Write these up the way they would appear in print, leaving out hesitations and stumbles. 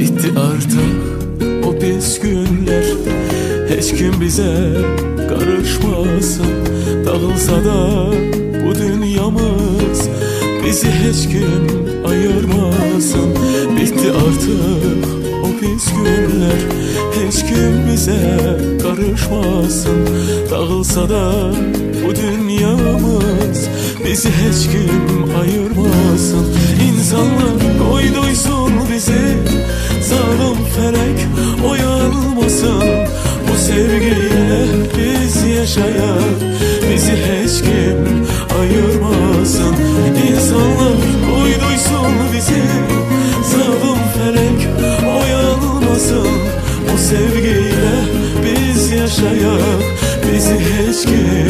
Bitti artık o pis günler, hiç kim bize karışmasın. Dağılsa da bu dünyamız, bizi hiç kim ayırmasın. Bitti artık o pis günler, hiç kim bize karışmasın. Dağılsa da bu dünyamız, bizi hiç kim ayırmasın. İnsanlar koyduysun bizi, zalim felek oyanmasın. Bu sevgiyle biz yaşayak, bizi hiç kim ayırmasın. İnsanlar koyduysun bizi, zalim felek oyanmasın. Bu sevgiyle biz yaşayak, bizi hiç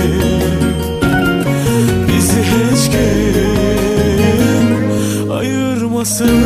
kim ayırmasın.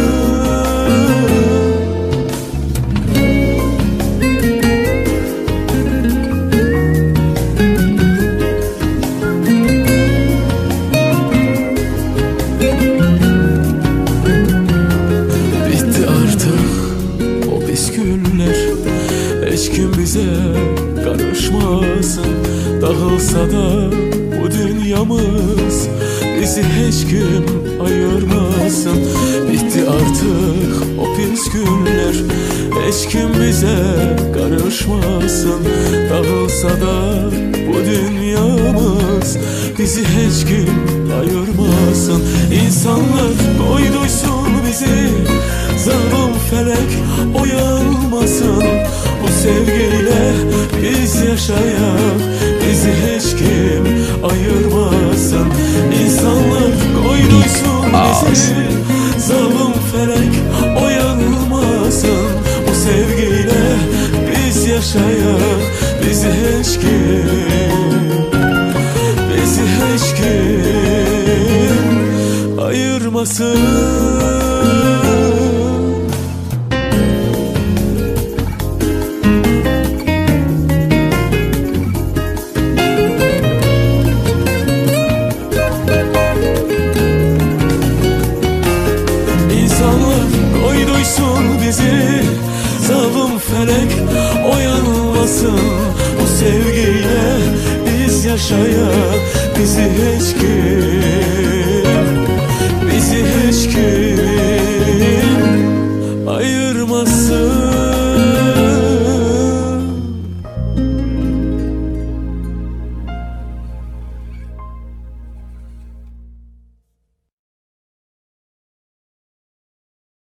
Hiç kim bize karışmasın. Dağılsa da bu dünyamız, bizi hiç kim ayırmasın. Bitti artık o pis günler, hiç kim bize karışmasın. Dağılsa da bu dünyamız, bizi hiç kim ayırmasın. İnsanlar koyduysun bizi, zalim felek oyanmasın. Bu sevgiyle biz yaşayak, bizi hiç kim ayırmasın. İnsanlar koyduysun bizi, zalim felek oyanmasın. Bu sevgiyle biz yaşayak, bizi hiç kim ayırmasın. Koyduysun bizi, zalim felek oyanmasın. Bu sevgiyle biz yaşayak, bizi hiç kim ayırmasın.